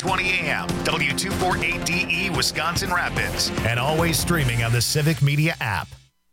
720 AM, W248DE, Wisconsin Rapids. And always streaming on the Civic Media app.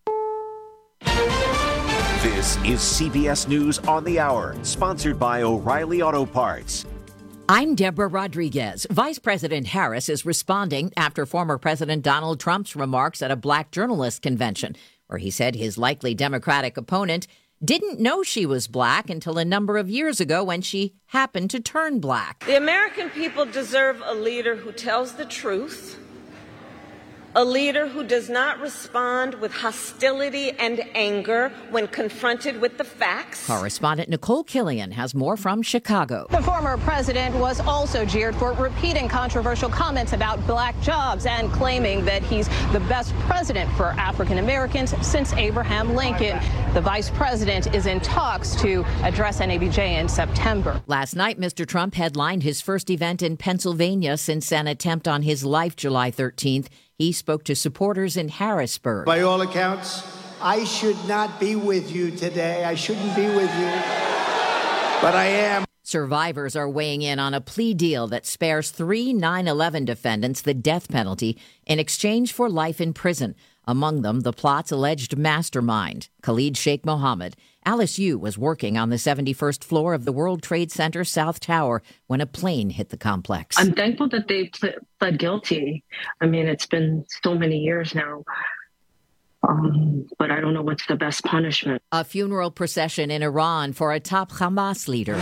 This is CBS News on the Hour, sponsored by O'Reilly Auto Parts. I'm Deborah Rodriguez. Vice President Harris is responding after former President Donald Trump's remarks at a black journalist convention, where he said his likely Democratic opponent didn't know she was black until a number of years ago when she happened to turn black. The American people deserve a leader who tells the truth, a leader who does not respond with hostility and anger when confronted with the facts. Correspondent Nicole Killian has more from Chicago. The former president was also jeered for repeating controversial comments about black jobs and claiming that he's the best president for African Americans since Abraham Lincoln. The vice president is in talks to address NABJ in September. Last night, Mr. Trump headlined his first event in Pennsylvania since an attempt on his life July 13th. He spoke to supporters in Harrisburg. By all accounts, I should not be with you today. I shouldn't be with you, but I am. Survivors are weighing in on a plea deal that spares 3 9/11 defendants the death penalty in exchange for life in prison. Among them, the plot's alleged mastermind, Khalid Sheikh Mohammed. Alice Yu was working on the 71st floor of the World Trade Center South Tower when a plane hit the complex. I'm thankful that they pled guilty. I mean, it's been so many years now. But I don't know what's the best punishment. A funeral procession in Iran for a top Hamas leader.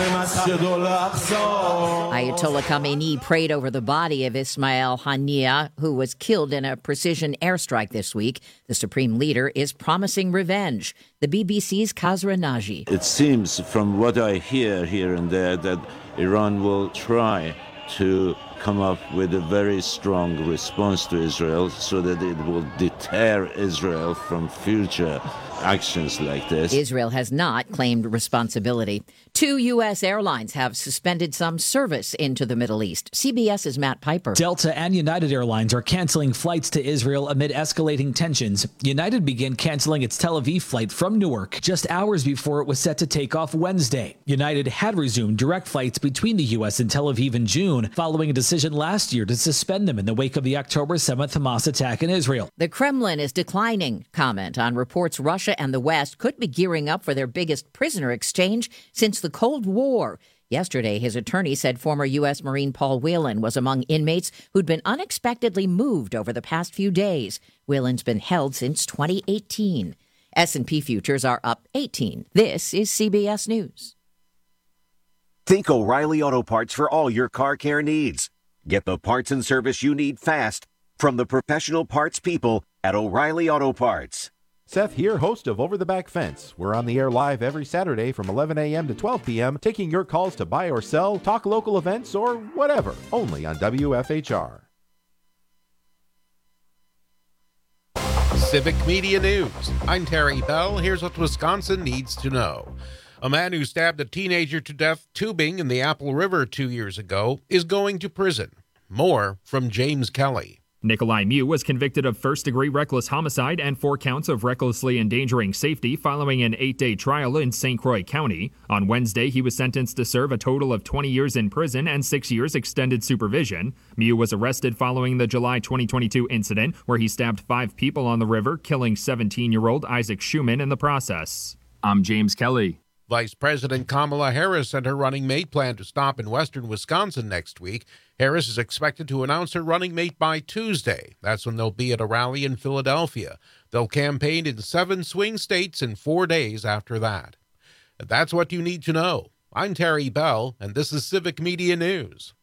Ayatollah Khamenei prayed over the body of Ismail Haniyeh, who was killed in a precision airstrike this week. The supreme leader is promising revenge. The BBC's Khazra Naji. It seems from what I hear here and there that Iran will try to come up with a very strong response to Israel so that it will deter Israel from future actions like this. Israel has not claimed responsibility. 2 U.S. airlines have suspended some service into the Middle East. CBS's Matt Piper. Delta and United Airlines are canceling flights to Israel amid escalating tensions. United began canceling its Tel Aviv flight from Newark just hours before it was set to take off Wednesday. United had resumed direct flights between the U.S. and Tel Aviv in June, following a decision last year to suspend them in the wake of the October 7th Hamas attack in Israel. The Kremlin is declining comment on reports Russia and the West could be gearing up for their biggest prisoner exchange since the Cold War. Yesterday, his attorney said former U.S. Marine Paul Whelan was among inmates who'd been unexpectedly moved over the past few days. Whelan's been held since 2018. S&P futures are up 18. This is CBS News. Think O'Reilly Auto Parts for all your car care needs. Get the parts and service you need fast from the professional parts people at O'Reilly Auto Parts. Seth here, host of Over the Back Fence. We're on the air live every Saturday from 11 a.m. to 12 p.m., taking your calls to buy or sell, talk local events, or whatever, only on WFHR. Civic Media News. I'm Terry Bell. Here's what Wisconsin needs to know. A man who stabbed a teenager to death tubing in the Apple River 2 years ago is going to prison. More from James Kelly. Nikolai Mew was convicted of first-degree reckless homicide and 4 counts of recklessly endangering safety following an 8-day trial in St. Croix County. On Wednesday, he was sentenced to serve a total of 20 years in prison and 6 years extended supervision. Mew was arrested following the July 2022 incident where he stabbed 5 people on the river, killing 17-year-old Isaac Schumann in the process. I'm James Kelly. Vice President Kamala Harris and her running mate plan to stop in western Wisconsin next week. Harris is expected to announce her running mate by Tuesday. That's when they'll be at a rally in Philadelphia. They'll campaign in 7 swing states in 4 days after that. And that's what you need to know. I'm Terry Bell, and this is Civic Media News.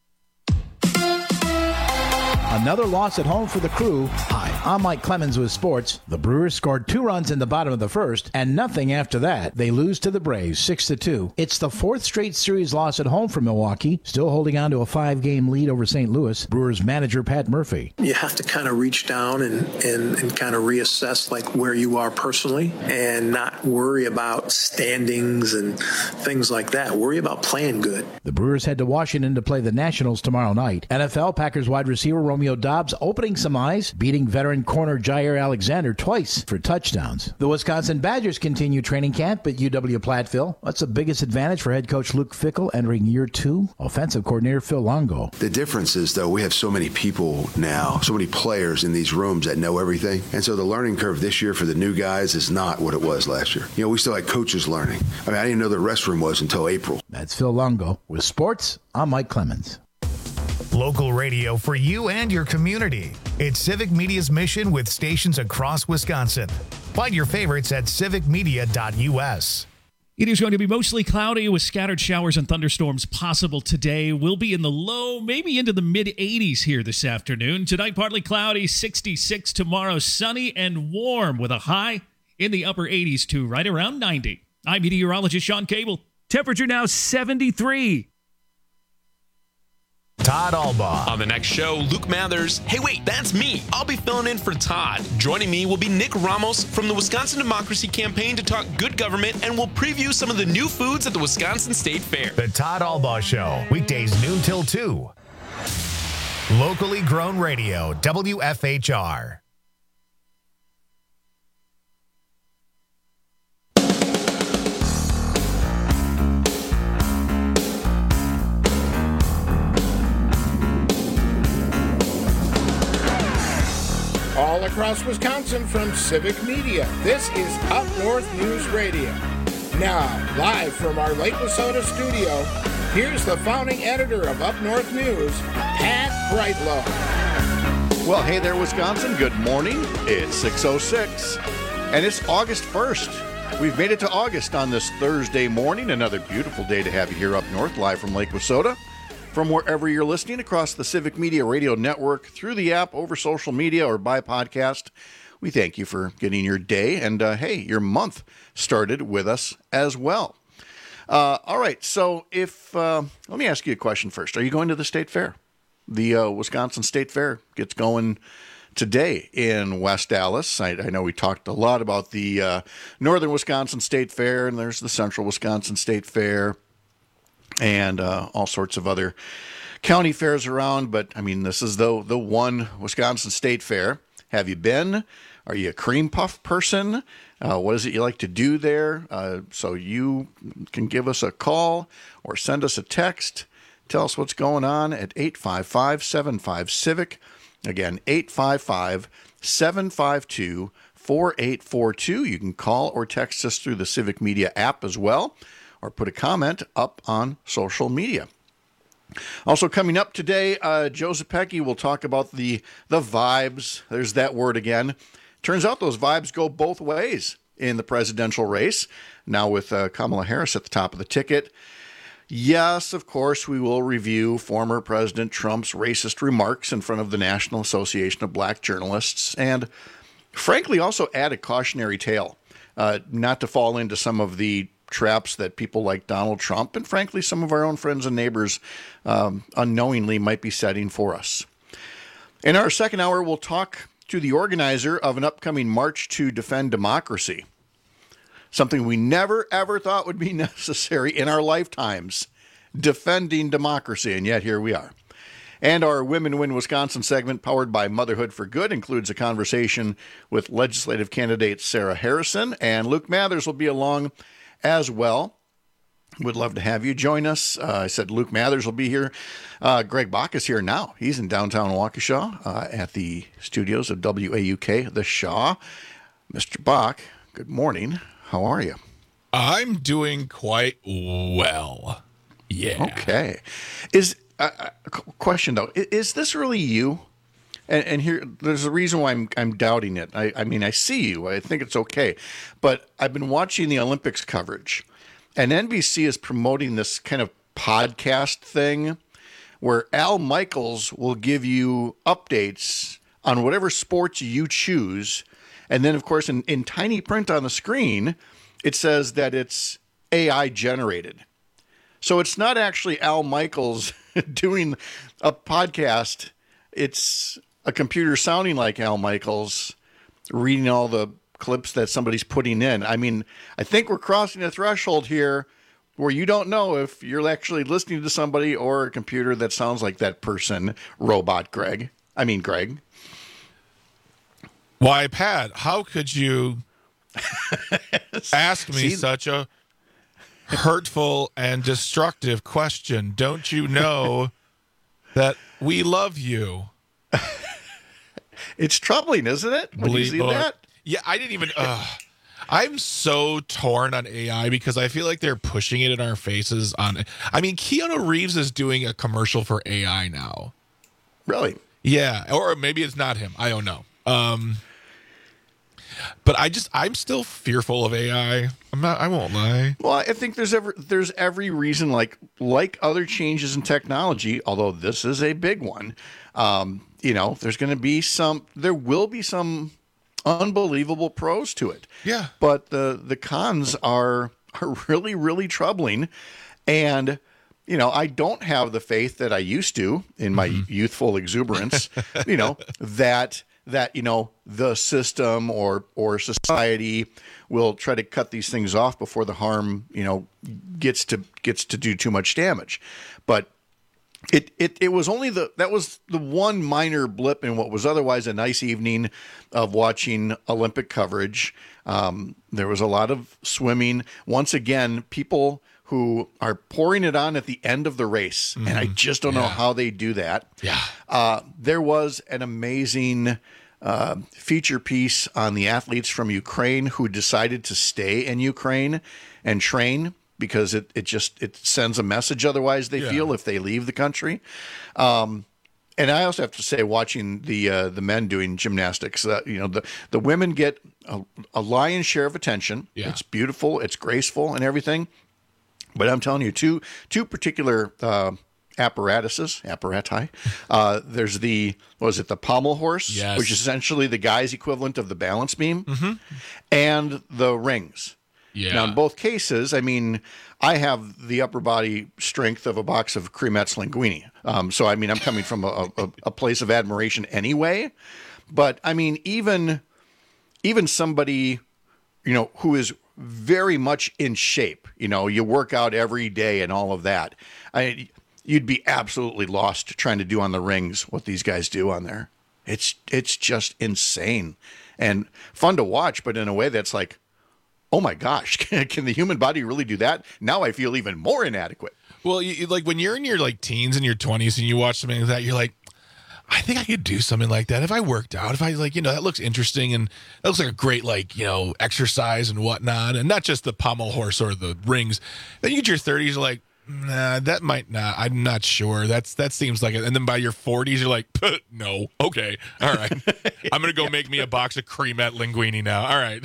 Another loss at home for the Crew. Hi, I'm Mike Clemens with sports. The Brewers scored 2 runs in the bottom of the first and nothing after that. They lose to the Braves 6-2. It's the 4th straight series loss at home for Milwaukee, still holding on to a 5-game lead over St. Louis. Brewers manager Pat Murphy. You have to kind of reach down and kind of reassess like where you are personally and not worry about standings and things like that. Worry about playing good. The Brewers head to Washington to play the Nationals tomorrow night. NFL Packers wide receiver Romeo Dobbs opening some eyes, beating veteran corner Jair Alexander twice for touchdowns. The Wisconsin Badgers continue training camp at UW-Platteville. What's the biggest advantage for head coach Luke Fickell entering year 2? Offensive coordinator Phil Longo. The difference is, though, we have so many people now, so many players in these rooms that know everything. And so the learning curve this year for the new guys is not what it was last year. You know, we still had coaches learning. I mean, I didn't know the restroom was until April. That's Phil Longo. With sports, I'm Mike Clemens. Local radio for you and your community. It's Civic Media's mission with stations across Wisconsin. Find your favorites at civicmedia.us. It is going to be mostly cloudy with scattered showers and thunderstorms possible today. We'll be in the low, maybe into the mid-80s here this afternoon. Tonight, partly cloudy, 66. Tomorrow, sunny and warm with a high in the upper 80s to right around 90. I'm meteorologist Sean Cable. Temperature now 73. Todd Albaugh. On the next show, Luke Mathers. Hey, wait, that's me. I'll be filling in for Todd. Joining me will be Nick Ramos from the Wisconsin Democracy Campaign to talk good government, and we'll preview some of the new foods at the Wisconsin State Fair. The Todd Albaugh Show, weekdays noon till 2. Locally grown radio, WFHR. All across Wisconsin from Civic Media, this is Up North News Radio. Now, live from our Lake Wissota studio, here's the founding editor of Up North News, Pat Brightlow. Well, hey there, Wisconsin. Good morning. It's 6:06, and it's August 1st. We've made it to August on this Thursday morning. Another beautiful day to have you here up north, live from Lake Wissota. From wherever you're listening across the Civic Media Radio Network, through the app, over social media, or by podcast, we thank you for getting your day and, hey, your month started with us as well. All right, so let me ask you a question first. Are you going to the State Fair? The Wisconsin State Fair gets going today in West Allis. I know we talked a lot about the Northern Wisconsin State Fair, and there's the Central Wisconsin State Fair, and all sorts of other county fairs around. But, I mean, this is the one Wisconsin State Fair. Have you been? Are you a cream puff person? What is it you like to do there? So you can give us a call or send us a text. Tell us what's going on at 855-75-CIVIC. Again, 855-752-4842. You can call or text us through the Civic Media app as well, or put a comment up on social media. Also coming up today, Joe Zepecki will talk about the vibes. There's that word again. Turns out those vibes go both ways in the presidential race, now with Kamala Harris at the top of the ticket. Yes, of course, we will review former President Trump's racist remarks in front of the National Association of Black Journalists, and frankly also add a cautionary tale, not to fall into some of the traps that people like Donald Trump and frankly some of our own friends and neighbors unknowingly might be setting for us. In our second hour, we'll talk to the organizer of an upcoming March to Defend Democracy, something we never ever thought would be necessary in our lifetimes, defending democracy, and yet here we are. And our Women Win Wisconsin segment, powered by Motherhood for Good, includes a conversation with legislative candidate Sarah Harrison, and Luke Mathers will be along as well. Would love to have you join us. I said Luke Mathers will be here. Greg Bach is here now. He's in downtown Waukesha at the studios of WAUK, The Shaw. Mr. Bach, good morning. How are you? I'm doing quite well. Yeah. Okay. Question, though. Is this really you? And here, there's a reason why I'm doubting it. I mean, I see you. I think it's okay. But I've been watching the Olympics coverage, and NBC is promoting this kind of podcast thing where Al Michaels will give you updates on whatever sports you choose. And then, of course, in tiny print on the screen, it says that it's AI generated. So it's not actually Al Michaels doing a podcast. It's a computer sounding like Al Michaels reading all the clips that somebody's putting in. I mean, I think we're crossing a threshold here where you don't know if you're actually listening to somebody or a computer that sounds like that person, Robot Greg. I mean, Greg. Why, Pat, how could you ask me such a hurtful and destructive question? Don't you know that we love you? It's troubling, isn't it? When you see that? Yeah, I didn't even... I'm so torn on AI because I feel like they're pushing it in our faces. I mean, Keanu Reeves is doing a commercial for AI now. Really? Yeah, or maybe it's not him. I don't know. But I'm still fearful of AI. I won't lie. Well, I think there's every reason, like other changes in technology, although this is a big one. There will be some unbelievable pros to it. Yeah. But the cons are really, really troubling. And, I don't have the faith that I used to in my youthful exuberance, that the system or society will try to cut these things off before the harm, gets to do too much damage. But it was only that was the one minor blip in what was otherwise a nice evening of watching Olympic coverage. There was a lot of swimming. Once again, people who are pouring it on at the end of the race, and I just don't know how they do that. Yeah. There was an amazing feature piece on the athletes from Ukraine who decided to stay in Ukraine and train because it sends a message otherwise they feel if they leave the country. And I also have to say, watching the men doing gymnastics, the women get a lion's share of attention. Yeah. It's beautiful, it's graceful, and everything. But I'm telling you, two particular apparati. There's the pommel horse, which is essentially the guy's equivalent of the balance beam, and the rings. Yeah. Now, in both cases, I mean, I have the upper body strength of a box of Cremettes Linguini. So, I mean, I'm coming from a place of admiration anyway. But, I mean, even somebody, who is very much in shape, you work out every day and all of that. You'd be absolutely lost trying to do on the rings what these guys do on there. It's just insane and fun to watch, but in a way that's like, oh my gosh, can the human body really do that? Now I feel even more inadequate. Well, like when you're in your teens and your 20s and you watch something like that, you're like, I think I could do something like that if I worked out. If I that looks interesting and that looks like a great exercise and whatnot, and not just the pommel horse or the rings. Then you get your 30s, you're like, nah, that might not. I'm not sure. That seems like it. And then by your 40s, you're like, no, okay, all right. I'm gonna go make me a box of Cremette Linguini now. All right.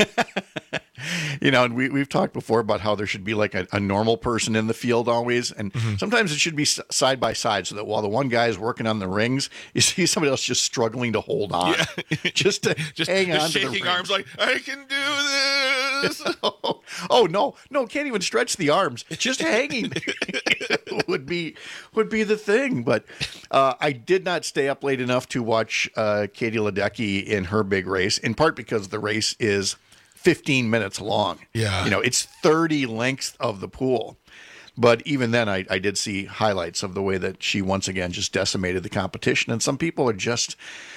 And we've talked before about how there should be like a normal person in the field always. And sometimes it should be side by side so that while the one guy is working on the rings, you see somebody else just struggling to hold on. Yeah. just hang on to the shaking arms like, I can do this. No, can't even stretch the arms. Just hanging would be the thing. But I did not stay up late enough to watch Katie Ledecky in her big race, in part because the race is 15 minutes long. Yeah. It's 30 lengths of the pool. But even then, I did see highlights of the way that she once again just decimated the competition. And some people are just,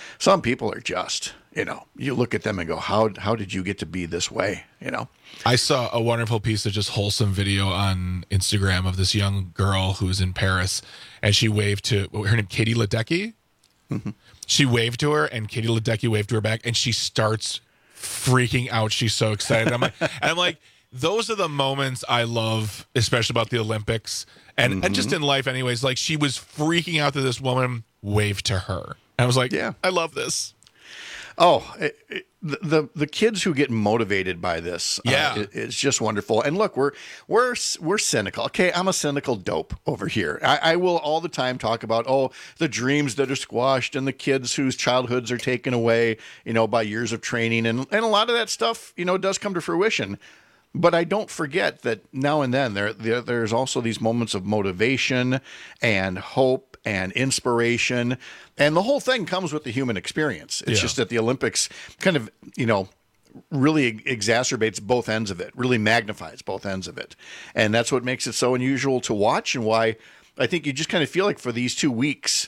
you look at them and go, how did you get to be this way? I saw a wonderful piece of just wholesome video on Instagram of this young girl who was in Paris, and she waved to her name, Katie Ledecky. Mm-hmm. She waved to her, and Katie Ledecky waved to her back, and she starts freaking out. She's so excited. I'm like, those are the moments I love, especially about the Olympics and just in life anyways. Like, she was freaking out that this woman waved to her. And I was like, yeah, I love this. Oh, the kids who get motivated by this, it's just wonderful. And look, we're cynical. Okay, I'm a cynical dope over here. I will all the time talk about the dreams that are squashed and the kids whose childhoods are taken away, by years of training, and a lot of that stuff, does come to fruition. But I don't forget that now and then there's also these moments of motivation and hope and inspiration, and the whole thing comes with the human experience. It's just that the Olympics kind of, really exacerbates both ends of it, really magnifies both ends of it. And that's what makes it so unusual to watch, and why I think you just kind of feel like for these 2 weeks,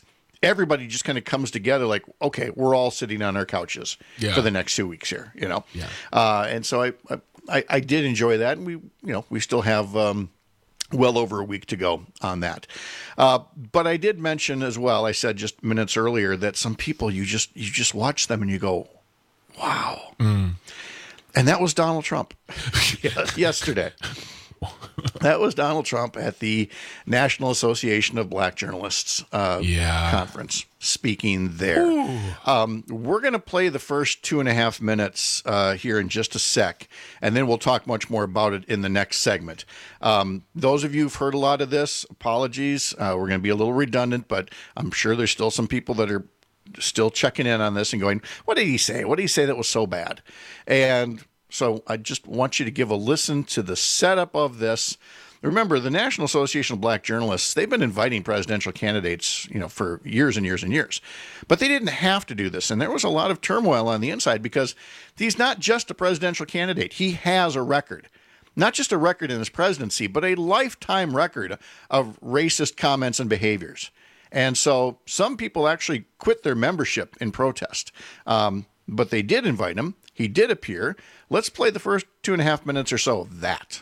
everybody just kind of comes together like, okay, we're all sitting on our couches for the next 2 weeks here, you know? Yeah. And so I did enjoy that. And we still have well over a week to go on that. But I did mention as well, I said just minutes earlier, that some people, you just watch them and you go, wow. And that was Donald Trump yesterday. That was Donald Trump at the National Association of Black Journalists conference, speaking there. We're going to play the first 2.5 minutes here in just a sec, and then we'll talk much more about it in the next segment. Those of you who've heard a lot of this, apologies. We're going to be a little redundant, but I'm sure there's still some people that are still checking in on this and going, what did he say? What did he say that was so bad? And so I just want you to give a listen to the setup of this. Remember, the National Association of Black Journalists, they've been inviting presidential candidates, for years and years and years. But they didn't have to do this. And there was a lot of turmoil on the inside because he's not just a presidential candidate. He has a record. Not just a record in his presidency, but a lifetime record of racist comments and behaviors. And so some people actually quit their membership in protest. But they did invite him. He did appear. Let's play the first 2.5 minutes or so of that.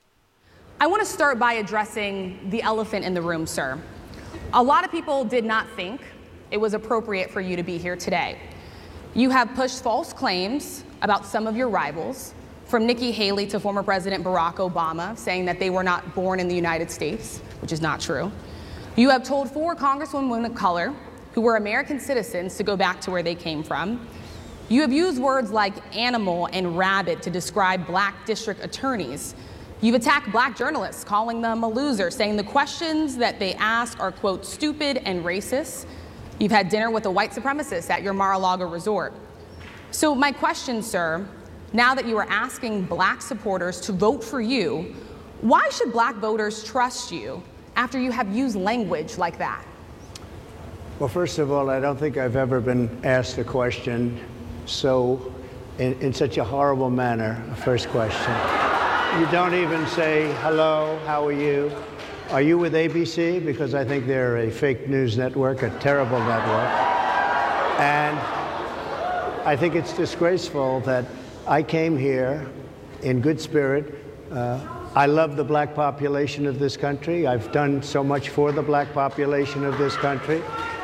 I want to start by addressing the elephant in the room, sir. A lot of people did not think it was appropriate for you to be here today. You have pushed false claims about some of your rivals, from Nikki Haley to former President Barack Obama, saying that they were not born in the United States, which is not true. You have told 4 congresswomen of color who were American citizens to go back to where they came from. You have used words like animal and rabid to describe black district attorneys. You've attacked black journalists, calling them a loser, saying the questions that they ask are, quote, stupid and racist. You've had dinner with a white supremacist at your Mar-a-Lago resort. So my question, sir, now that you are asking black supporters to vote for you, why should black voters trust you after you have used language like that? Well, first of all, I don't think I've ever been asked a question so in such a horrible manner. First question. You don't even say, hello, how are you? Are you with ABC? Because I think they're a fake news network, a terrible network. And I think it's disgraceful that I came here in good spirit. I love the black population of this country. I've done so much for the black population of this country.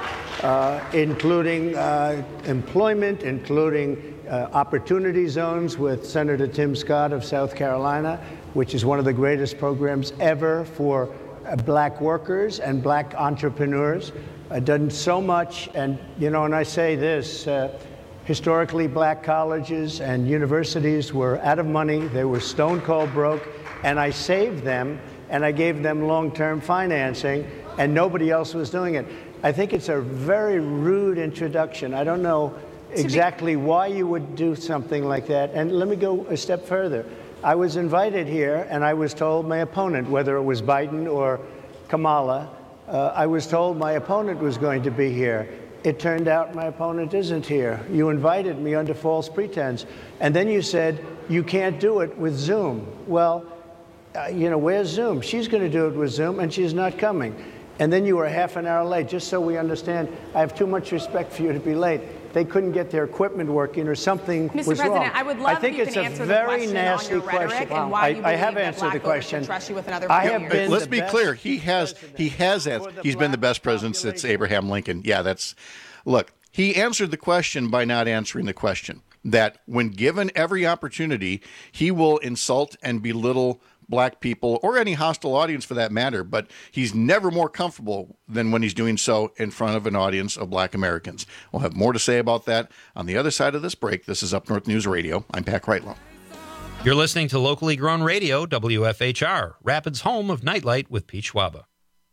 Including employment, including opportunity zones with Senator Tim Scott of South Carolina, which is one of the greatest programs ever for black workers and black entrepreneurs. I've done so much, and and I say this, historically black colleges and universities were out of money, they were stone cold broke, and I saved them, and I gave them long-term financing, and nobody else was doing it. I think it's a very rude introduction. I don't know exactly why you would do something like that. And let me go a step further. I was invited here, and I was told my opponent, whether it was Biden or Kamala, I was told my opponent was going to be here. It turned out my opponent isn't here. You invited me under false pretense. And then you said, you can't do it with Zoom. Well, where's Zoom? She's going to do it with Zoom, and she's not coming. And then you were half an hour late, just so we understand. I have too much respect for you to be late. They couldn't get their equipment working or something was wrong. Mr. President, I would love if you can answer the question on your rhetoric and why you believe that black voters should trust you with another vote. Let's be clear. He has answered. He's been the best president since Abraham Lincoln. Yeah, look, he answered the question by not answering the question. That when given every opportunity, he will insult and belittle black people or any hostile audience for that matter, but he's never more comfortable than when he's doing so in front of an audience of black Americans. We'll have more to say about that on the other side of this break. This is Up North News Radio. I'm Pat Kreitlow. You're listening to locally grown radio, WFHR, Rapids' home of Nightlight with Pete Schwaba.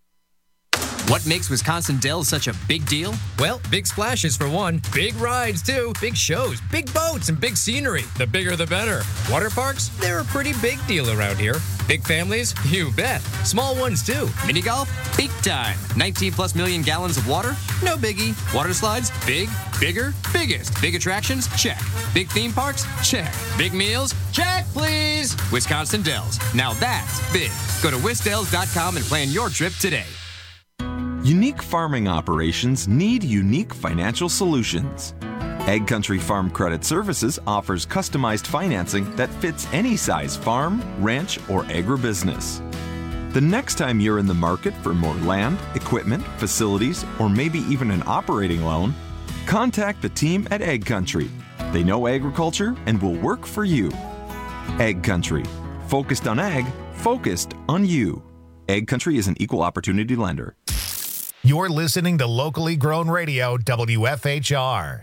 What makes Wisconsin Dells such a big deal? Well, big splashes for one, big rides too, big shows, big boats, and big scenery. The bigger the better. Water parks? They're a pretty big deal around here. Big families? You bet. Small ones too. Mini golf? Peak time. 19 plus million gallons of water? No biggie. Water slides? Big, bigger, biggest. Big attractions? Check. Big theme parks? Check. Big meals? Check, please. Wisconsin Dells. Now that's big. Go to wisdells.com and plan your trip today. Unique farming operations need unique financial solutions. Ag Country Farm Credit Services offers customized financing that fits any size farm, ranch, or agribusiness. The next time you're in the market for more land, equipment, facilities, or maybe even an operating loan, contact the team at Ag Country. They know agriculture and will work for you. Ag Country. Focused on ag, focused on you. Ag Country is an equal opportunity lender. You're listening to Locally Grown Radio, WFHR.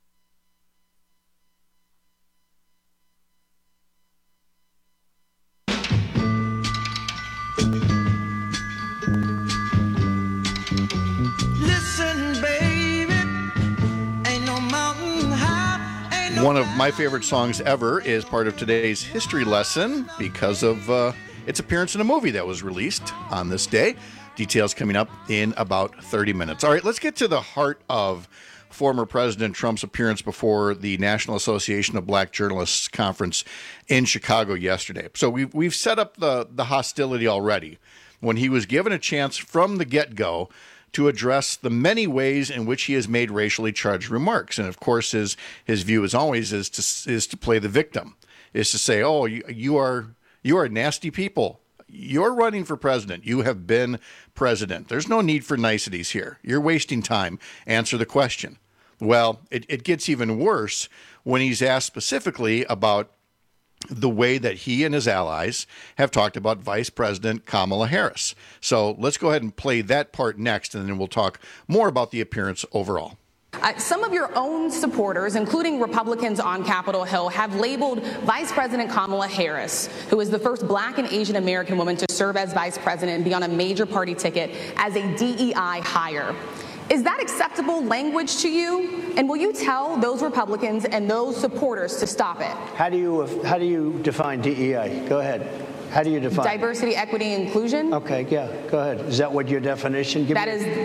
One of my favorite songs ever is part of today's history lesson because of its appearance in a movie that was released on this day. Details coming up in about 30 minutes. All right, let's get to the heart of former President Trump's appearance before the National Association of Black Journalists Conference in Chicago yesterday. So we've set up the hostility already when he was given a chance from the get-go to address the many ways in which he has made racially charged remarks. And of course, his view, as always, is to play the victim, is to say, oh, you are nasty people. You're running for president. You have been president. There's no need for niceties here. You're wasting time. Answer the question. Well, it gets even worse when he's asked specifically about the way that he and his allies have talked about Vice President Kamala Harris. So let's go ahead and play that part next, and then we'll talk more about the appearance overall. Some of your own supporters, including Republicans on Capitol Hill, have labeled Vice President Kamala Harris, who is the first Black and Asian American woman to serve as vice president and be on a major party ticket, as a DEI hire. Is that acceptable language to you? And will you tell those Republicans and those supporters to stop it? How do you define DEI? Go ahead. How do you define diversity, equity, inclusion? Okay, yeah, go ahead. Is that what your definition? Give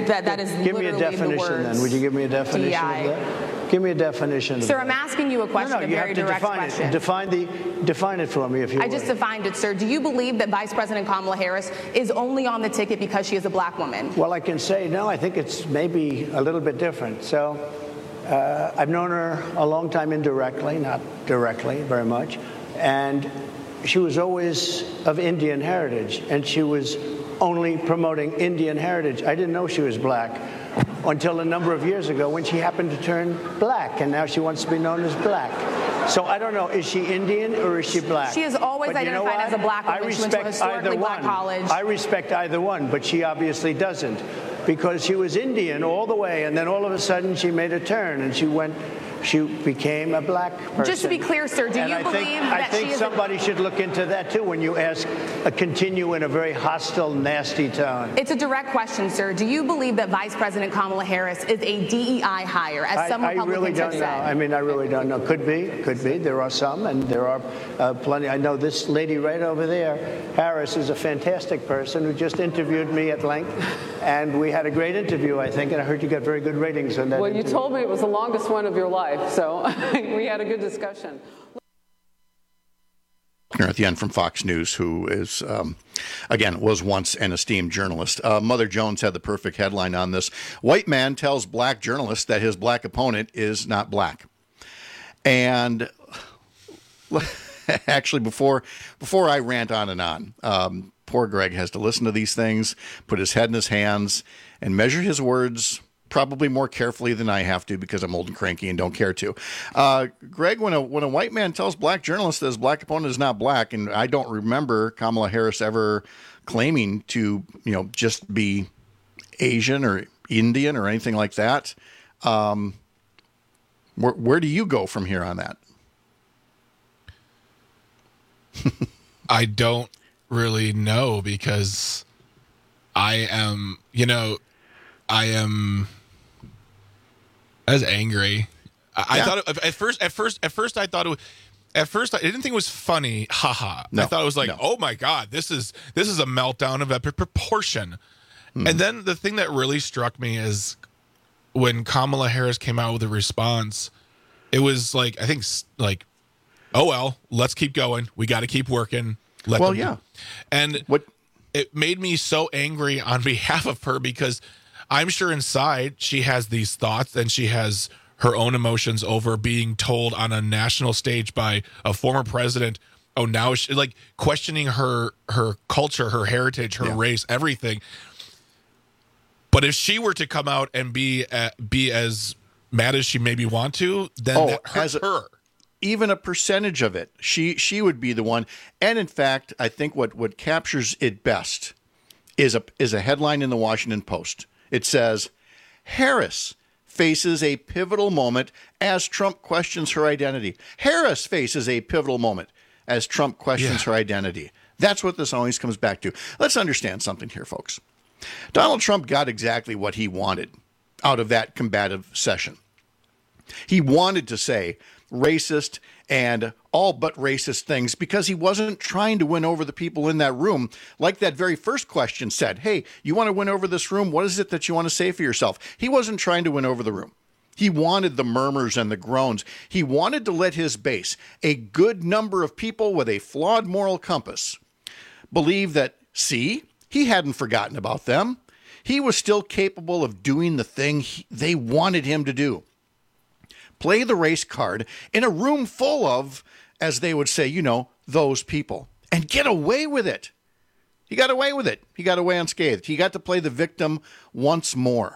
me a definition then. Would you give me a definition DEI. of that? Give me a definition of Sir, that. I'm asking you a question, No, a you very have to direct question. Define it for me if you would. I just defined it, sir. Do you believe that Vice President Kamala Harris is only on the ticket because she is a black woman? Well, I can say no. I think it's maybe a little bit different. So I've known her a long time indirectly, not directly very much. And she was always of Indian heritage, and she was only promoting Indian heritage. I didn't know she was black until a number of years ago when she happened to turn black, and now she wants to be known as black. So I don't know, is she Indian or is she black? She is always identified as a black woman. She went to a historically black college. I respect either one, but she obviously doesn't, because she was Indian all the way, and then all of a sudden she made a turn, and she became a black person. Just to be clear, sir, do you believe that I think somebody should look into that, too, when you continue in a very hostile, nasty tone. It's a direct question, sir. Do you believe that Vice President Kamala Harris is a DEI hire, as some Republicans have said? I mean, I really don't know. Could be. There are some, and there are plenty. I know this lady right over there, Harris, is a fantastic person who just interviewed me at length, and we had a great interview, I think, and I heard you got very good ratings on that Well, interview. You told me it was the longest one of your life. So we had a good discussion. At the end from Fox News, who is, again, was once an esteemed journalist. Mother Jones had the perfect headline on this. White man tells black journalist that his black opponent is not black. And actually, before I rant on and on, poor Greg has to listen to these things, put his head in his hands, and measure his words probably more carefully than I have to because I'm old and cranky and don't care to. Greg, when a white man tells black journalists that his black opponent is not black, and I don't remember Kamala Harris ever claiming to, just be Asian or Indian or anything like that, where do you go from here on that? I don't really know, because I am as angry. I thought at first I thought it was. At first, I didn't think it was funny. Haha. No, I thought it was like, oh my God, this is a meltdown of epic proportion. And then the thing that really struck me is when Kamala Harris came out with a response. It was like, I think like, oh well, let's keep going. We got to keep working. And it made me so angry on behalf of her, because I'm sure inside she has these thoughts and she has her own emotions over being told on a national stage by a former president, oh, now she, like questioning her culture, her heritage, her race, everything. But if she were to come out and be as mad as she maybe want to, then that hurts her. Even a percentage of it, she would be the one. And in fact, I think what captures it best is a headline in the Washington Post. It says, Harris faces a pivotal moment as Trump questions her identity. Harris faces a pivotal moment as Trump questions her identity. That's what this always comes back to. Let's understand something here, folks. Donald Trump got exactly what he wanted out of that combative session. He wanted to say racist and all but racist things because he wasn't trying to win over the people in that room. Like that very first question said, hey, you want to win over this room? What is it that you want to say for yourself? He wasn't trying to win over the room. He wanted the murmurs and the groans. He wanted to let his base, a good number of people with a flawed moral compass, believe that, see, he hadn't forgotten about them. He was still capable of doing the thing they wanted him to do. Play the race card in a room full of, as they would say, those people, and get away with it. He got away with it. He got away unscathed. He got to play the victim once more.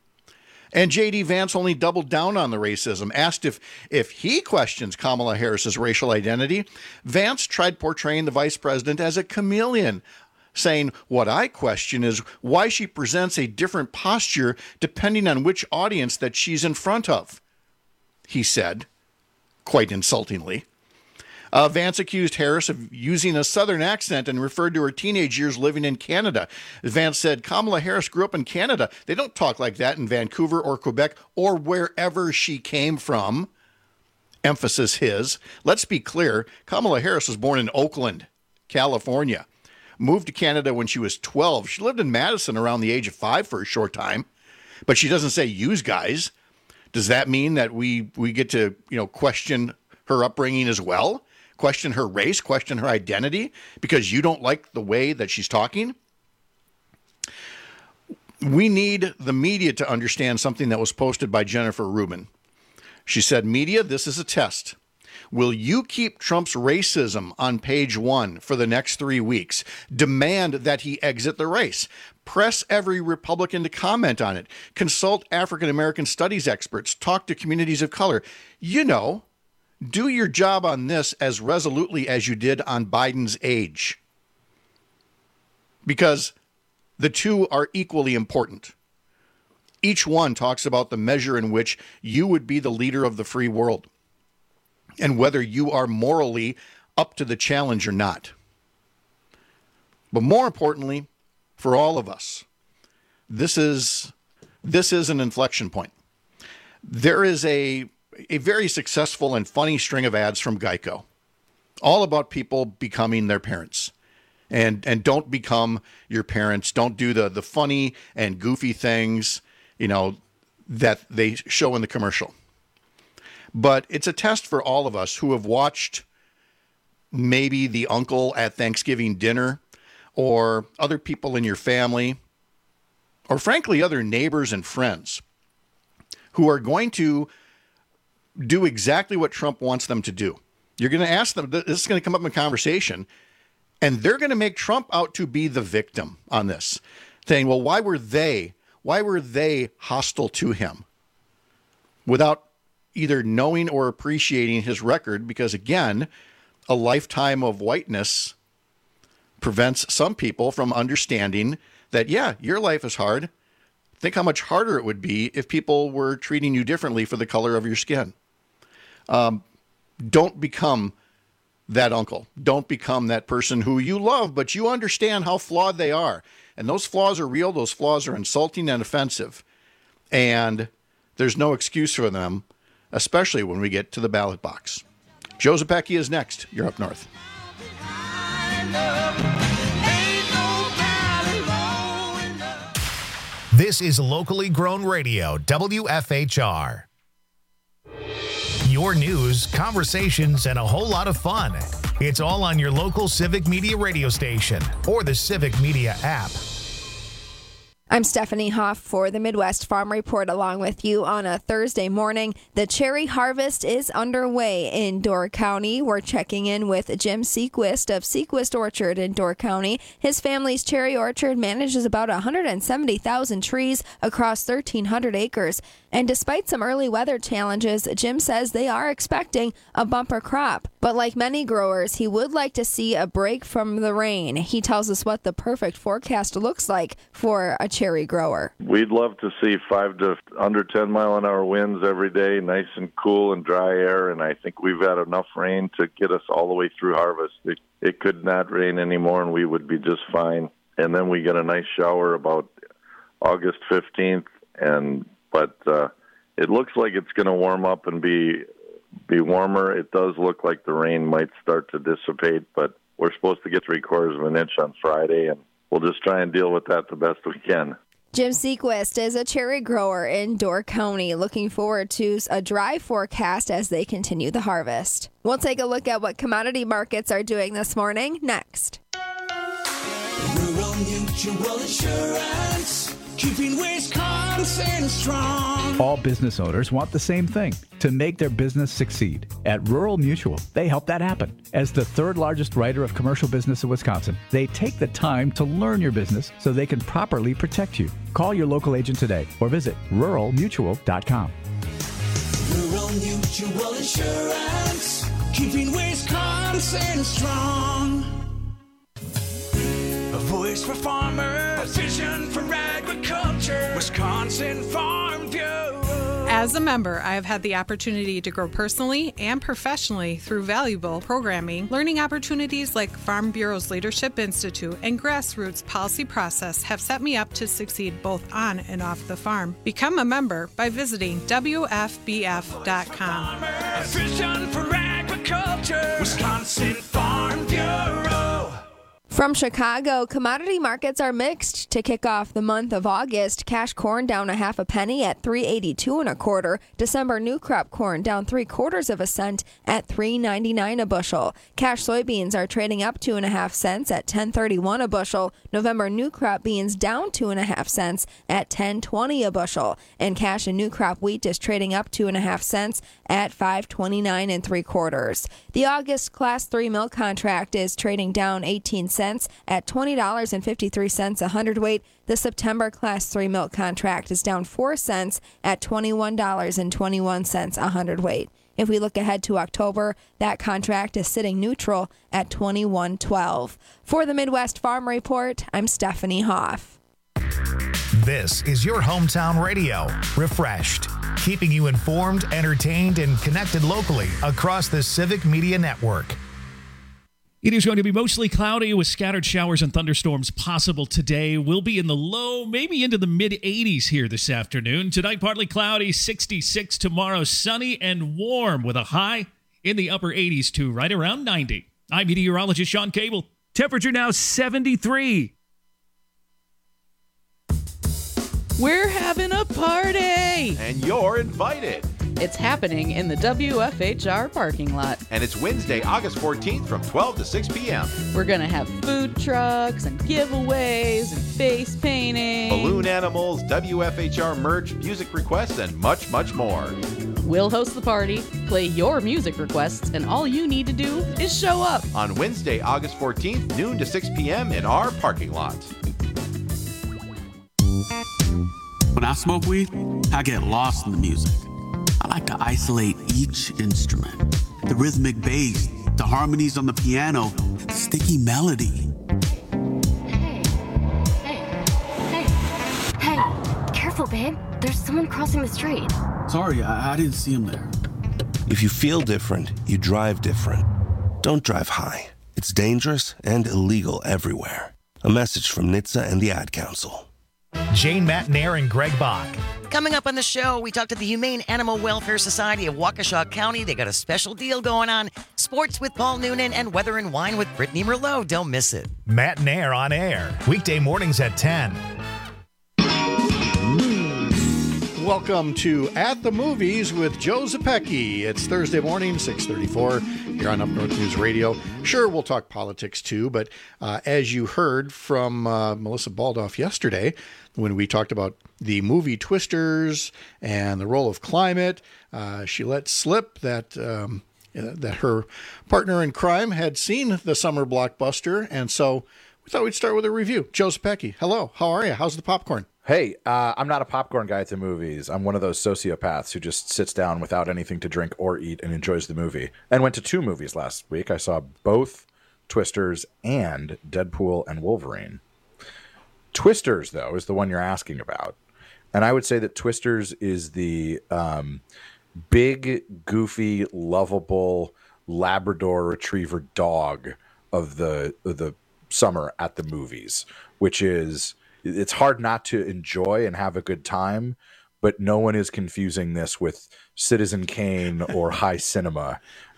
And J.D. Vance only doubled down on the racism. Asked if he questions Kamala Harris's racial identity, Vance tried portraying the vice president as a chameleon, saying, what I question is why she presents a different posture depending on which audience that she's in front of. He said, quite insultingly. Vance accused Harris of using a Southern accent and referred to her teenage years living in Canada. Vance said, Kamala Harris grew up in Canada. They don't talk like that in Vancouver or Quebec or wherever she came from. Emphasis his. Let's be clear. Kamala Harris was born in Oakland, California. Moved to Canada when she was 12. She lived in Madison around the age of 5 for a short time. But she doesn't say use guys. Does that mean that we get to, question her upbringing as well? Question her race, question her identity because you don't like the way that she's talking? We need the media to understand something that was posted by Jennifer Rubin. She said, media, this is a test. Will you keep Trump's racism on page 1 for the next 3 weeks? Demand that he exit the race. Press every Republican to comment on it. Consult African American studies experts. Talk to communities of color. Do your job on this as resolutely as you did on Biden's age. Because the two are equally important. Each one talks about the measure in which you would be the leader of the free world and whether you are morally up to the challenge or not. But more importantly, for all of us, this is an inflection point. There is a very successful and funny string of ads from Geico, all about people becoming their parents. And don't become your parents. Don't do the funny and goofy things, that they show in the commercial. But it's a test for all of us who have watched maybe the uncle at Thanksgiving dinner or other people in your family or frankly other neighbors and friends who are going to do exactly what Trump wants them to do. You're going to ask them, this is going to come up in conversation, and they're going to make Trump out to be the victim on this, saying, well, why were they hostile to him without either knowing or appreciating his record? Because again, a lifetime of whiteness prevents some people from understanding that, yeah, your life is hard. Think how much harder it would be if people were treating you differently for the color of your skin. Don't become that uncle. Don't become that person who you love, but you understand how flawed they are. And those flaws are real. Those flaws are insulting and offensive. And there's no excuse for them, especially when we get to the ballot box. Joe Zepecki is next. You're Up North. This is locally grown radio, WFHR. Your news, conversations, and a whole lot of fun. It's all on your local Civic Media radio station or the Civic Media app. I'm Stephanie Hoff for the Midwest Farm Report along with you on a Thursday morning. The cherry harvest is underway in Door County. We're checking in with Jim Sequist of Sequist Orchard in Door County. His family's cherry orchard manages about 170,000 trees across 1,300 acres. And despite some early weather challenges, Jim says they are expecting a bumper crop. But like many growers, he would like to see a break from the rain. He tells us what the perfect forecast looks like for a cherry grower. We'd love to see 5 to under 10 mile an hour winds every day, nice and cool and dry air, and I think we've had enough rain to get us all the way through harvest. It could not rain anymore and we would be just fine. And then we get a nice shower about August 15th, but it looks like it's going to warm up and be warmer. It does look like the rain might start to dissipate, but we're supposed to get 3/4 of an inch on Friday, and we'll just try and deal with that the best we can. Jim Sequist is a cherry grower in Door County, looking forward to a dry forecast as they continue the harvest. We'll take a look at what commodity markets are doing this morning next. Rural Mutual Insurance, keeping Wisconsin strong. All business owners want the same thing, to make their business succeed. At Rural Mutual, they help that happen. As the third largest writer of commercial business in Wisconsin, they take the time to learn your business so they can properly protect you. Call your local agent today or visit ruralmutual.com. Rural Mutual Insurance, keeping Wisconsin strong. A voice for farmers, a vision for agriculture, Wisconsin Farm Bureau. As a member, I have had the opportunity to grow personally and professionally through valuable programming. Learning opportunities like Farm Bureau's Leadership Institute and Grassroots Policy Process have set me up to succeed both on and off the farm. Become a member by visiting WFBF.com. A vision for agriculture, Wisconsin Farm Bureau. From Chicago, commodity markets are mixed to kick off the month of August. Cash corn down 0.5 penny at $3.82 1/4. December new crop corn down 3/4 cent at $3.99 a bushel. Cash soybeans are trading up 2.5 cents at $10.31 a bushel. November new crop beans down 2.5 cents at $10.20 a bushel. And cash and new crop wheat is trading up 2.5 cents at $5.29 3/4. The August Class 3 milk contract is trading down 18 cents at $20.53 a hundredweight. The September Class 3 milk contract is down 4 cents at $21.21 a hundredweight. If we look ahead to October, that contract is sitting neutral at $21.12. For the Midwest Farm Report, I'm Stephanie Hoff. This is your hometown radio, Refreshed, keeping you informed, entertained, and connected locally across the Civic Media Network. It is going to be mostly cloudy with scattered showers and thunderstorms possible today. We'll be in the low, maybe into the mid-80s here this afternoon. Tonight, partly cloudy, 66. Tomorrow, sunny and warm with a high in the upper 80s to right around 90. I'm meteorologist Sean Cable. Temperature now 73. We're having a party! And you're invited. It's happening in the WFHR parking lot. And it's Wednesday, August 14th from 12 to 6 p.m. We're going to have food trucks and giveaways and face painting. Balloon animals, WFHR merch, music requests, and much, much more. We'll host the party, play your music requests, and all you need to do is show up. On Wednesday, August 14th, noon to 6 p.m. in our parking lot. When I smoke weed, I get lost in the music. I like to isolate each instrument. The rhythmic bass, the harmonies on the piano, the sticky melody. Hey, careful, babe. There's someone crossing the street. Sorry, I didn't see him there. If you feel different, you drive different. Don't drive high. It's dangerous and illegal everywhere. A message from NHTSA and the Ad Council. Jane Matnair and Greg Bach. Coming up on the show, we talked to the Humane Animal Welfare Society of Waukesha County. They got a special deal going on. Sports with Paul Noonan and Weather and Wine with Brittany Merlot. Don't miss it. Matnair on air. Weekday mornings at 10. Welcome to At the Movies with Joe Zepecki. It's Thursday morning, 6:34. here on Up North News Radio. Sure, we'll talk politics too, but as you heard from Melissa Baldoff yesterday, when we talked about the movie Twisters and the role of climate, she let slip that that her partner in crime had seen the summer blockbuster, and so we thought we'd start with a review. Joe Zepecki, hello, how are you? How's the popcorn? Hey, I'm not a popcorn guy at the movies. I'm one of those sociopaths who just sits down without anything to drink or eat and enjoys the movie. And went to 2 movies last week. I saw both Twisters and Deadpool and Wolverine. Twisters, though, is the one you're asking about. And I would say that Twisters is the big, goofy, lovable Labrador Retriever dog of the summer at the movies, which is... It's hard not to enjoy and have a good time, but no one is confusing this with Citizen Kane or high cinema,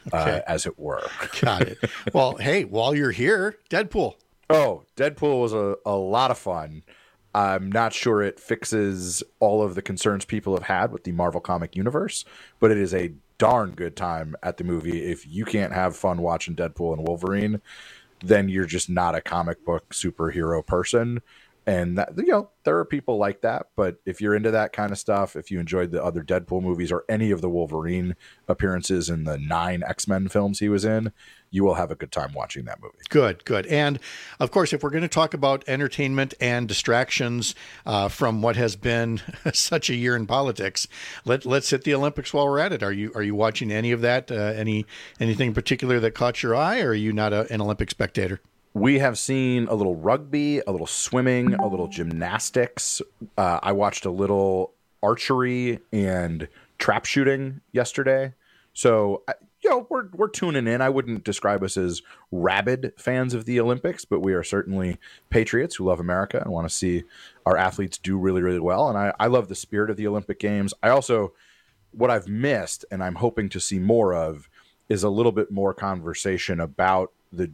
as it were. Got it. Well, hey, while you're here, Deadpool. Oh, Deadpool was a lot of fun. I'm not sure it fixes all of the concerns people have had with the Marvel comic universe, but it is a darn good time at the movie. If you can't have fun watching Deadpool and Wolverine, then you're just not a comic book superhero person. And that, there are people like that, but if you're into that kind of stuff, if you enjoyed the other Deadpool movies or any of the Wolverine appearances in the 9 X-Men films he was in, you will have a good time watching that movie. Good. And of course, if we're going to talk about entertainment and distractions from what has been such a year in politics, let's hit the Olympics while we're at it. Are you watching any of that? Anything in particular that caught your eye, or are you not an Olympic spectator? We have seen a little rugby, a little swimming, a little gymnastics. I watched a little archery and trap shooting yesterday. So, we're tuning in. I wouldn't describe us as rabid fans of the Olympics, but we are certainly patriots who love America and want to see our athletes do really, really well. And I love the spirit of the Olympic Games. I also, what I've missed and I'm hoping to see more of is a little bit more conversation about the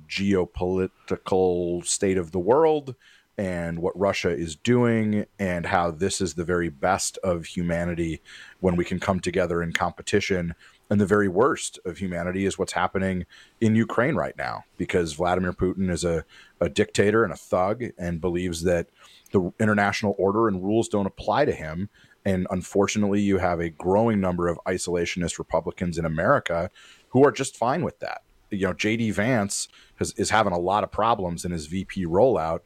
geopolitical state of the world and what Russia is doing and how this is the very best of humanity when we can come together in competition. And the very worst of humanity is what's happening in Ukraine right now, because Vladimir Putin is a dictator and a thug and believes that the international order and rules don't apply to him. And unfortunately, you have a growing number of isolationist Republicans in America who are just fine with that. J.D. Vance is having a lot of problems in his VP rollout.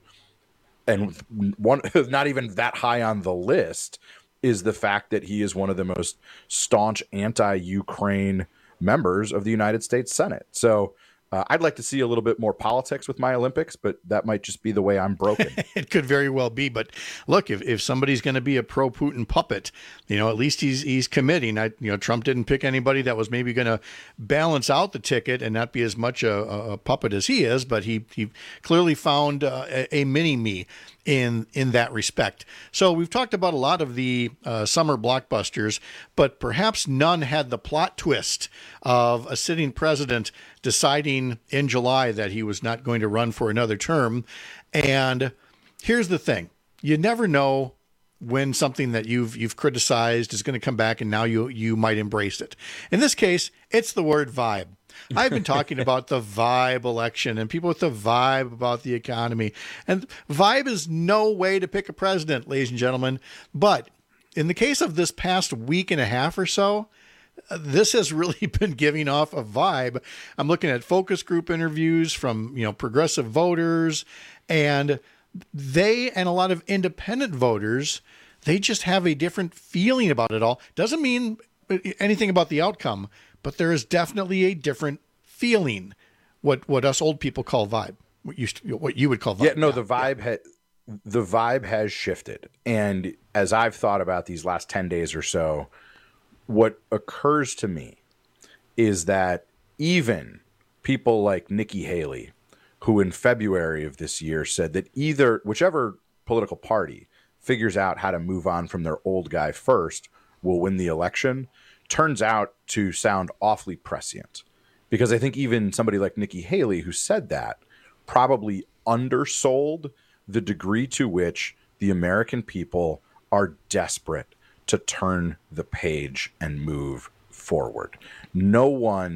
And one not even that high on the list is the fact that he is one of the most staunch anti-Ukraine members of the United States Senate. So I'd like to see a little bit more politics with my Olympics, but that might just be the way I'm broken. It could very well be. But look, if somebody's going to be a pro-Putin puppet, at least he's committing. Trump didn't pick anybody that was maybe going to balance out the ticket and not be as much a puppet as he is. But he clearly found a mini-me in that respect. So we've talked about a lot of the summer blockbusters, but perhaps none had the plot twist of a sitting president deciding in July that he was not going to run for another term. And here's the thing. You never know when something that you've criticized is going to come back and now you might embrace it. In this case, it's the word vibe. I've been talking about the vibe election and people with the vibe about the economy. And vibe is no way to pick a president, ladies and gentlemen. But in the case of this past week and a half or so, this has really been giving off a vibe. I'm looking at focus group interviews from, progressive voters, and they and a lot of independent voters, they just have a different feeling about it all. Doesn't mean anything about the outcome, but there is definitely a different feeling. What us old people call vibe. What you would call vibe. Yeah, no, the vibe has shifted. And as I've thought about these last 10 days or so, what occurs to me is that even people like Nikki Haley, who in February of this year said that whichever political party figures out how to move on from their old guy first will win the election, turns out to sound awfully prescient. Because I think even somebody like Nikki Haley, who said that, probably undersold the degree to which the American people are desperate to turn the page and move forward. No one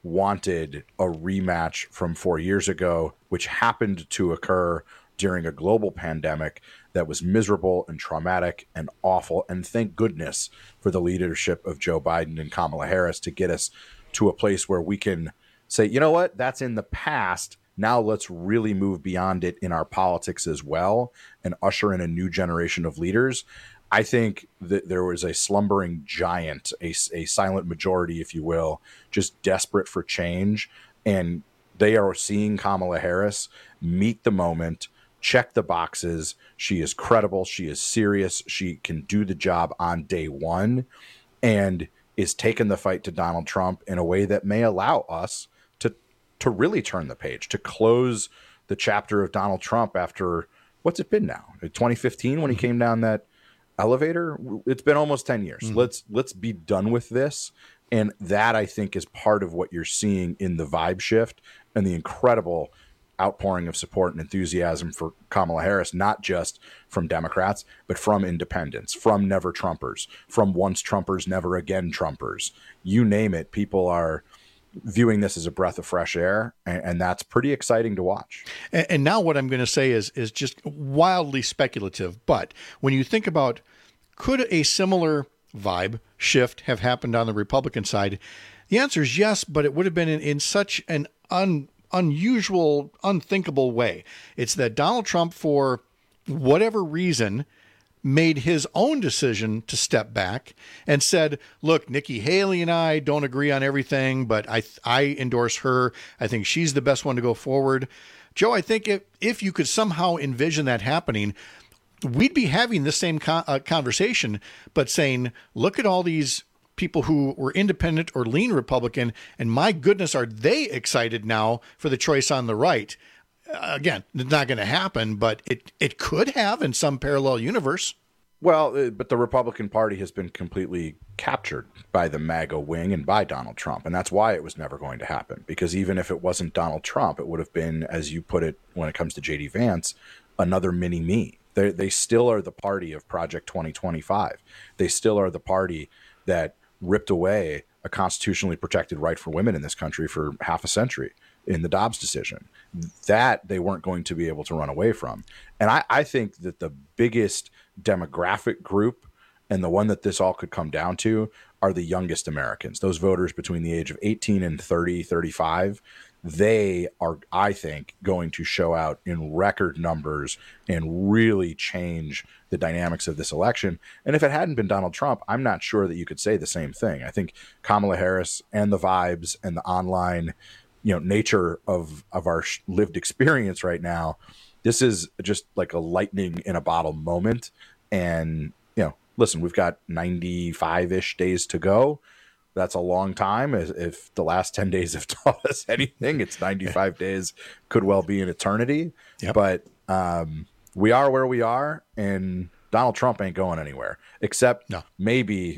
wanted a rematch from 4 years ago, which happened to occur during a global pandemic that was miserable and traumatic and awful. And thank goodness for the leadership of Joe Biden and Kamala Harris to get us to a place where we can say, you know what, that's in the past. Now let's really move beyond it in our politics as well and usher in a new generation of leaders. I think that there was a slumbering giant, a silent majority, if you will, just desperate for change. And they are seeing Kamala Harris meet the moment, check the boxes. She is credible. She is serious. She can do the job on day one and is taking the fight to Donald Trump in a way that may allow us to really turn the page, to close the chapter of Donald Trump after, what's it been now? 2015 when he came down that elevator? It's been almost 10 years. Let's be done with this. And that, I think, is part of what you're seeing in the vibe shift and the incredible outpouring of support and enthusiasm for Kamala Harris, not just from Democrats, but from independents, from never Trumpers, from once Trumpers, never again Trumpers. You name it, people are viewing this as a breath of fresh air, and that's pretty exciting to watch. And now what I'm going to say is just wildly speculative, but when you think about, could a similar vibe shift have happened on the Republican side? The answer is yes, but it would have been in such an unusual, unthinkable way. It's that Donald Trump, for whatever reason, made his own decision to step back and said, look, Nikki Haley and I don't agree on everything, but I endorse her. I think she's the best one to go forward. Joe, I think if you could somehow envision that happening, we'd be having the same conversation, but saying, look at all these people who were independent or lean Republican, and my goodness, are they excited now for the choice on the right? Again, it's not going to happen, but it could have in some parallel universe. Well, but the Republican Party has been completely captured by the MAGA wing and by Donald Trump. And that's why it was never going to happen. Because even if it wasn't Donald Trump, it would have been, as you put it, when it comes to J.D. Vance, another mini me. They still are the party of Project 2025. They still are the party that ripped away a constitutionally protected right for women in this country for half a century in the Dobbs decision. That they weren't going to be able to run away from. And I think that the biggest demographic group, and the one that this all could come down to, are the youngest Americans, those voters between the age of 18 and 30, 35. They are, I think, going to show out in record numbers and really change the dynamics of this election. And if it hadn't been Donald Trump, I'm not sure that you could say the same thing. I think Kamala Harris and the vibes and the online, nature of our lived experience right now, this is just like a lightning in a bottle moment. And, listen, we've got 95-ish days to go. That's a long time. If the last 10 days have taught us anything, it's 95 days, could well be an eternity. Yep. But we are where we are, and Donald Trump ain't going anywhere, except maybe,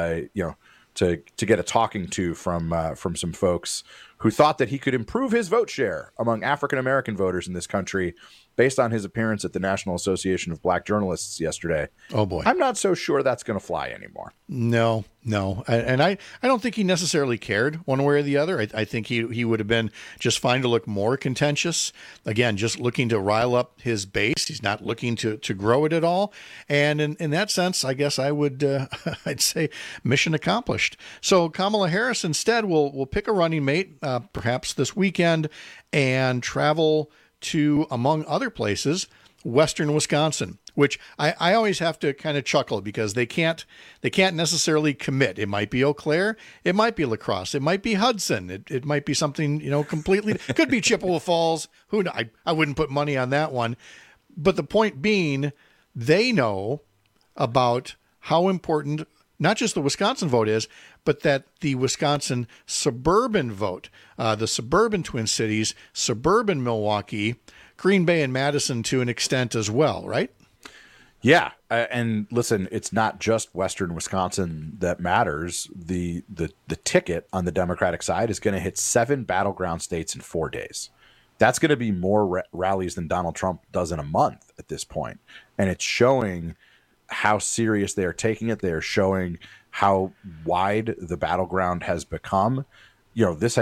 to get a talking to from some folks who thought that he could improve his vote share among African-American voters in this country based on his appearance at the National Association of Black Journalists yesterday. Oh, boy. I'm not so sure that's going to fly anymore. No. And I don't think he necessarily cared one way or the other. I think he would have been just fine to look more contentious. Again, just looking to rile up his base. He's not looking to grow it at all. And in that sense, I guess I would I'd say mission accomplished. So Kamala Harris instead will pick a running mate, perhaps this weekend, and travel to, among other places, Western Wisconsin, which I always have to kind of chuckle because they can't necessarily commit. It might be Eau Claire, it might be La Crosse, it might be Hudson, it might be something completely. Could be Chippewa Falls. Who knows? I wouldn't put money on that one. But the point being, they know about how important not just the Wisconsin vote is, but that the Wisconsin suburban vote, the suburban Twin Cities, suburban Milwaukee, Green Bay and Madison to an extent as well, right? Yeah. And listen, it's not just Western Wisconsin that matters. The ticket on the Democratic side is going to hit 7 battleground states in 4 days. That's going to be more rallies than Donald Trump does in a month at this point. And it's showing how serious they are taking it. They are showing how wide the battleground has become. This had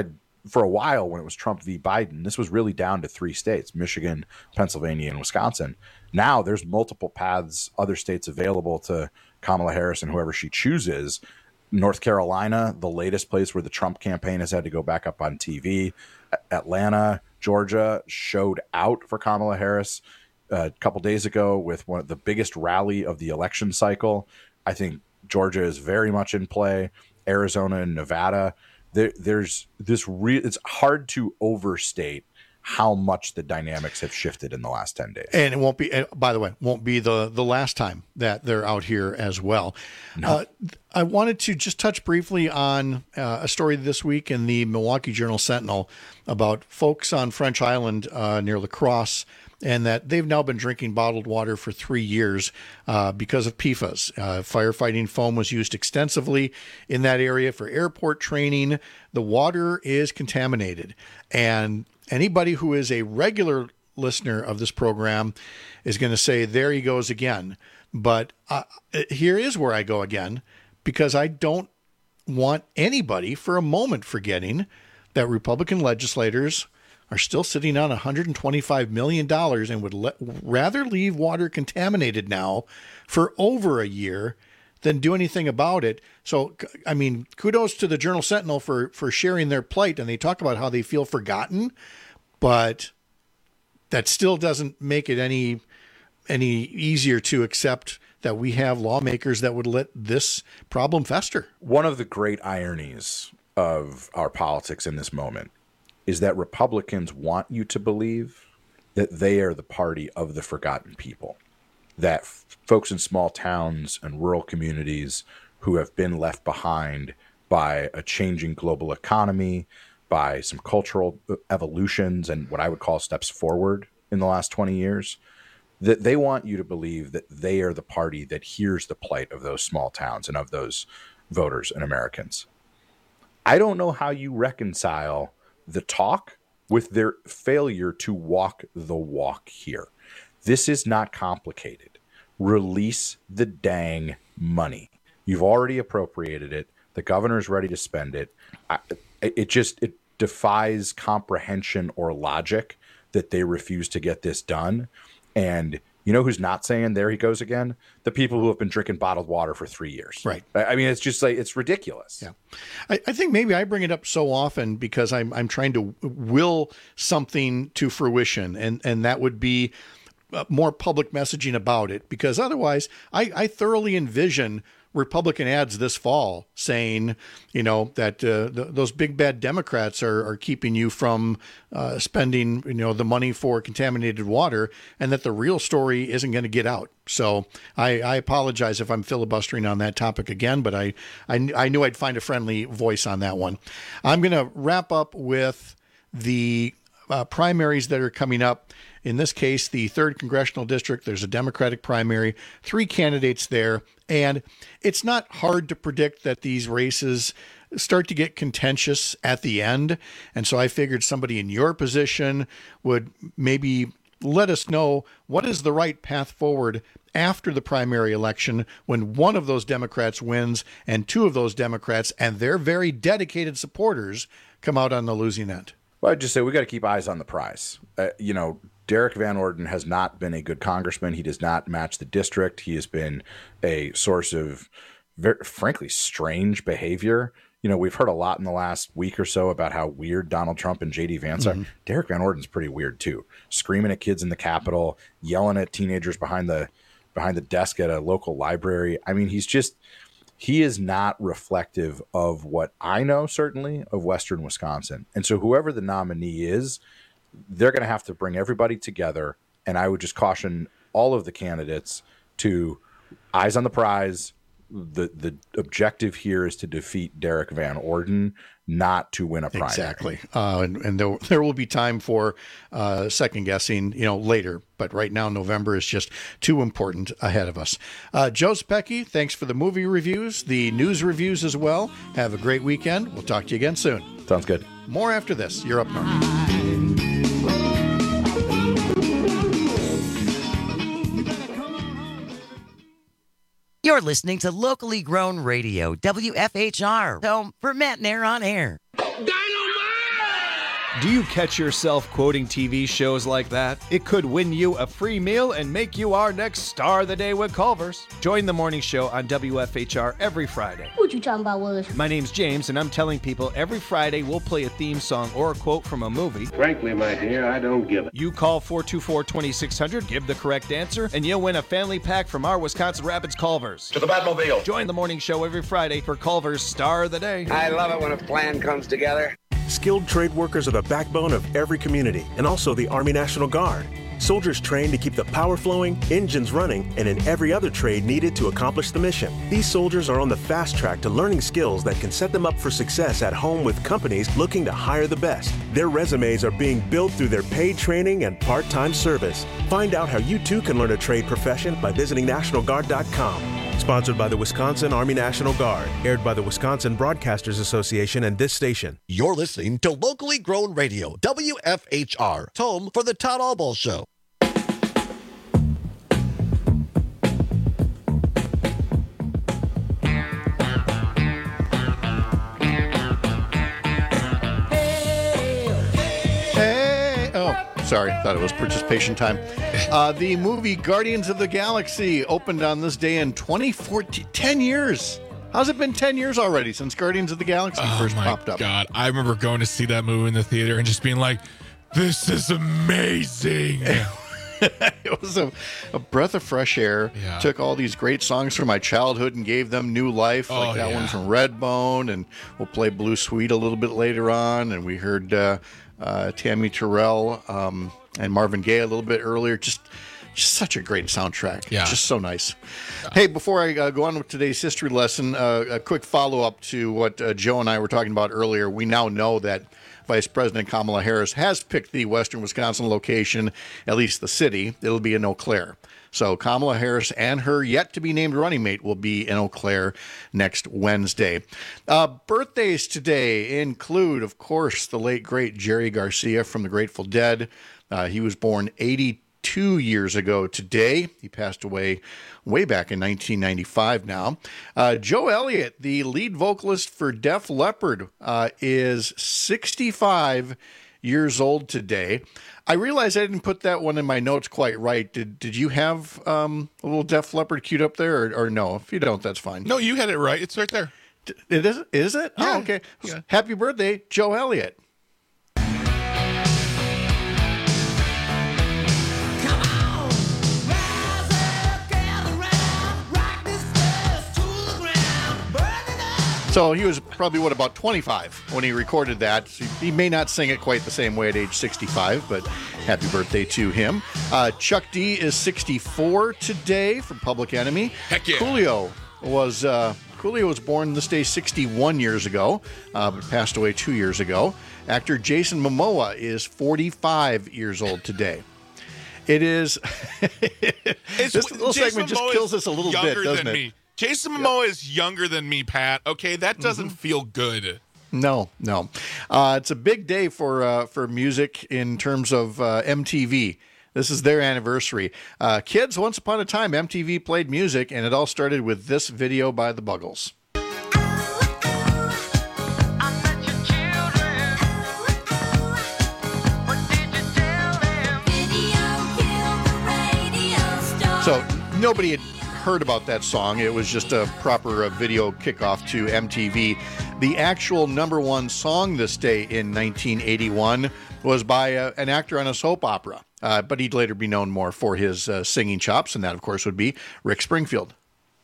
for a while when it was Trump v. Biden, this was really down to 3 states, Michigan, Pennsylvania, and Wisconsin. Now there's multiple paths, other states available to Kamala Harris and whoever she chooses. North Carolina, the latest place where the Trump campaign has had to go back up on TV. Atlanta, Georgia showed out for Kamala Harris a couple days ago with one of the biggest rally of the election cycle. I think Georgia is very much in play. Arizona and Nevada. There's this it's hard to overstate how much the dynamics have shifted in the last 10 days. And it won't be, by the way, won't be the last time that they're out here as well. No. I wanted to just touch briefly on a story this week in the Milwaukee Journal-Sentinel about folks on French Island near La Crosse, and that they've now been drinking bottled water for 3 years because of PFAS. Firefighting foam was used extensively in that area for airport training. The water is contaminated. And anybody who is a regular listener of this program is going to say, there he goes again. But here is where I go again, because I don't want anybody for a moment forgetting that Republican legislators are still sitting on $125 million and would rather leave water contaminated now for over a year than do anything about it. So, I mean, kudos to the Journal-Sentinel for sharing their plight, and they talk about how they feel forgotten, but that still doesn't make it any easier to accept that we have lawmakers that would let this problem fester. One of the great ironies of our politics in this moment is that Republicans want you to believe that they are the party of the forgotten people, that folks in small towns and rural communities who have been left behind by a changing global economy, by some cultural evolutions and what I would call steps forward in the last 20 years, that they want you to believe that they are the party that hears the plight of those small towns and of those voters and Americans. I don't know how you reconcile the talk with their failure to walk the walk here. This is not complicated. Release the dang money. You've already appropriated it. The governor's ready to spend it. It defies comprehension or logic that they refuse to get this done. And you know who's not saying there he goes again? The people who have been drinking bottled water for 3 years. Right. I mean, it's just like, it's ridiculous. Yeah. I think maybe I bring it up so often because I'm trying to will something to fruition, and that would be more public messaging about it, because otherwise I thoroughly envision Republican ads this fall saying, that those big bad Democrats are keeping you from spending, the money for contaminated water, and that the real story isn't going to get out. So I apologize if I'm filibustering on that topic again, but I knew I'd find a friendly voice on that one. I'm going to wrap up with the primaries that are coming up. In this case, the 3rd Congressional District, there's a Democratic primary, 3 candidates there. And it's not hard to predict that these races start to get contentious at the end. And so I figured somebody in your position would maybe let us know what is the right path forward after the primary election when one of those Democrats wins and 2 of those Democrats and their very dedicated supporters come out on the losing end. Well, I'd just say we got to keep eyes on the prize. Derek Van Orden has not been a good congressman. He does not match the district. He has been a source of, very, frankly, strange behavior. We've heard a lot in the last week or so about how weird Donald Trump and J.D. Vance are. Derek Van Orden's pretty weird, too. Screaming at kids in the Capitol, yelling at teenagers behind the desk at a local library. I mean, he is not reflective of what I know, certainly, of Western Wisconsin. And so whoever the nominee is, they're going to have to bring everybody together. And I would just caution all of the candidates to eyes on the prize. The objective here is to defeat Derek Van Orden, not to win a primary. Exactly. And there will be time for second guessing, later. But right now, November is just too important ahead of us. Joe Zepecki, thanks for the movie reviews, the news reviews as well. Have a great weekend. We'll talk to you again soon. Sounds good. More after this. You're up north. You're listening to locally grown radio, WFHR. Home for Matt Nair on air. Dynamite! Do you catch yourself quoting TV shows like that? It could win you a free meal and make you our next star of the day with Culver's. Join the morning show on WFHR every Friday. What you talking about, Willis? My name's James, and I'm telling people every Friday we'll play a theme song or a quote from a movie. Frankly, my dear, I don't give it. You call 424-2600, give the correct answer, and you'll win a family pack from our Wisconsin Rapids Culver's. To the Batmobile. Join the morning show every Friday for Culver's Star of the Day. I love it when a plan comes together. Skilled trade workers are the backbone of every community, and also the Army National Guard. Soldiers trained to keep the power flowing, engines running, and in every other trade needed to accomplish the mission. These soldiers are on the fast track to learning skills that can set them up for success at home with companies looking to hire the best. Their resumes are being built through their paid training and part-time service. Find out how you too can learn a trade profession by visiting NationalGuard.com. Sponsored by the Wisconsin Army National Guard. Aired by the Wisconsin Broadcasters Association and this station. You're listening to locally grown radio, WFHR, home for the Todd Albaugh Show. Sorry, thought it was participation time. The movie Guardians of the Galaxy opened on this day in 2014. 10 years. How's it been 10 years already since Guardians of the Galaxy first popped up? Oh, my God. I remember going to see that movie in the theater and just being like, this is amazing. It was a breath of fresh air. Yeah. Took all these great songs from my childhood and gave them new life, like that one from Redbone, and we'll play Blue Sweet a little bit later on, and we heard Tammy Terrell and Marvin Gaye a little bit earlier. Just such a great soundtrack. Yeah. Just so nice. Hey, before I go on with today's history lesson, a quick follow-up to what Joe and I were talking about earlier. We now know that Vice President Kamala Harris has picked the Western Wisconsin location, at least the city. It'll be in Eau Claire. So Kamala Harris and her yet-to-be-named running mate will be in Eau Claire next Wednesday. Birthdays today include, of course, the late, great Jerry Garcia from the Grateful Dead. He was born 82 years ago today. He passed away way back in 1995 now. Joe Elliott, the lead vocalist for Def Leppard, is 65 years old today. I realize I didn't put that one in my notes quite right. Did you have a little Def Leppard queued up there, or no? If you don't, that's fine. No, you had it right. It's right there. It is? Is it? Yeah. Oh, okay. Yeah. Happy birthday, Joe Elliott. So he was probably, about 25 when he recorded that. So he may not sing it quite the same way at age 65, but happy birthday to him. Chuck D is 64 today from Public Enemy. Heck yeah. Coolio was born this day 61 years ago, but passed away 2 years ago. Actor Jason Momoa is 45 years old today. It is... this little Jason segment just Momoa kills us a little bit, doesn't it? Me. Jason Momoa is younger than me, Pat. Okay, that doesn't feel good. No. It's a big day for music in terms of MTV. This is their anniversary. Kids, once upon a time, MTV played music, and it all started with this video by the Buggles. So nobody had heard about that song. It was just a proper video kickoff to MTV. The actual number one song this day in 1981 was by an actor on a soap opera, but he'd later be known more for his singing chops, and that, of course, would be Rick Springfield.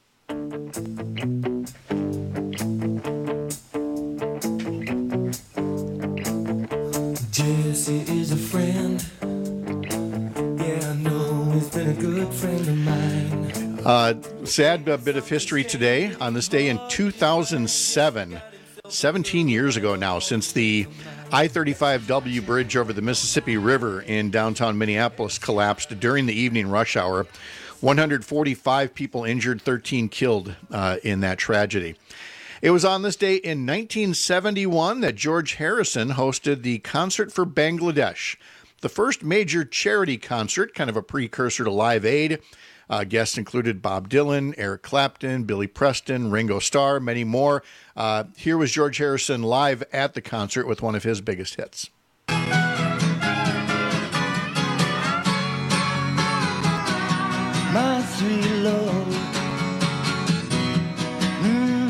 Jesse is a friend. Yeah, I know he's been a good friend of mine. Sad bit of history today. On this day in 2007, 17 years ago now, since the I-35W bridge over the Mississippi River in downtown Minneapolis collapsed during the evening rush hour. 145 people injured, 13 killed in that tragedy. It was on this day in 1971 that George Harrison hosted the Concert for Bangladesh, the first major charity concert, kind of a precursor to Live Aid. Guests included Bob Dylan, Eric Clapton, Billy Preston, Ringo Starr, many more. Here was George Harrison live at the concert with one of his biggest hits.